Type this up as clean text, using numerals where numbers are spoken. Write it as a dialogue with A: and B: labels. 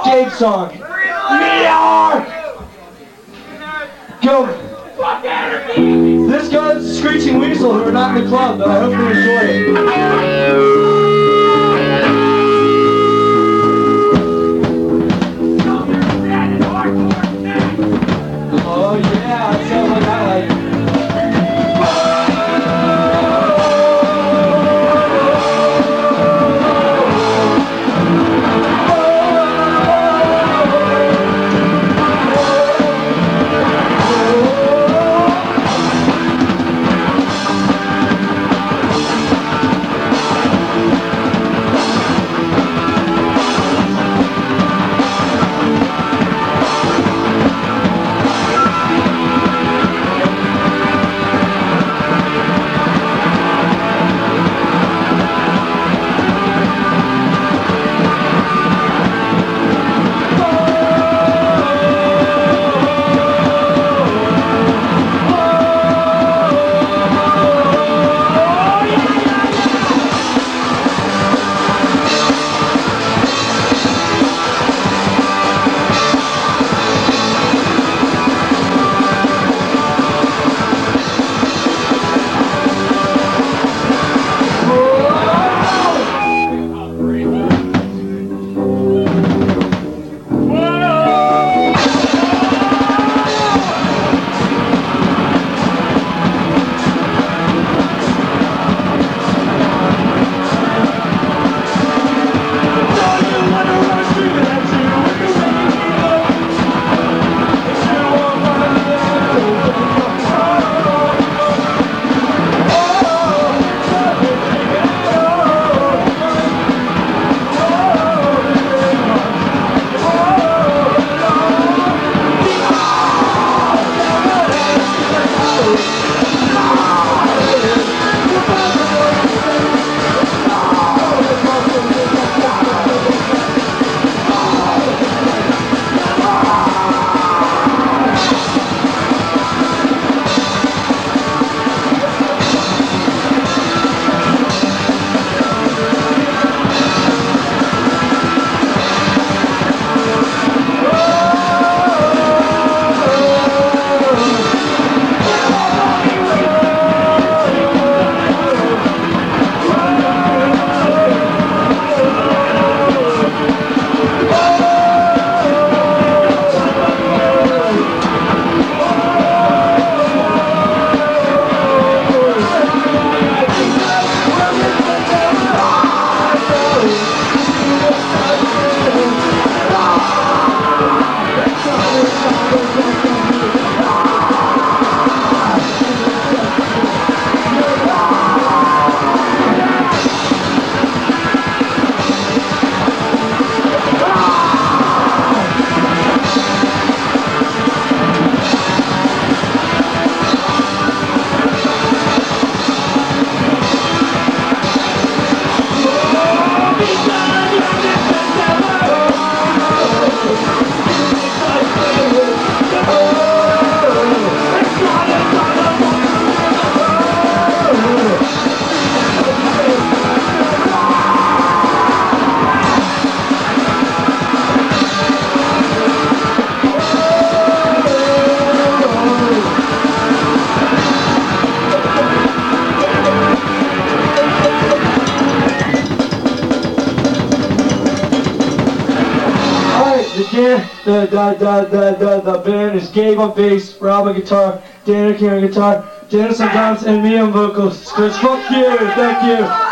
A: Gabe song. Meteor! Go. This guy's Screeching Weasel, who are not in the club, but I hope they enjoy it. Oh yeah, that sounds like I like it. The band is Gabe on bass, Rob on guitar, Daniel on guitar, Dennis on drums, and me on vocals. Chris, fuck you, thank you.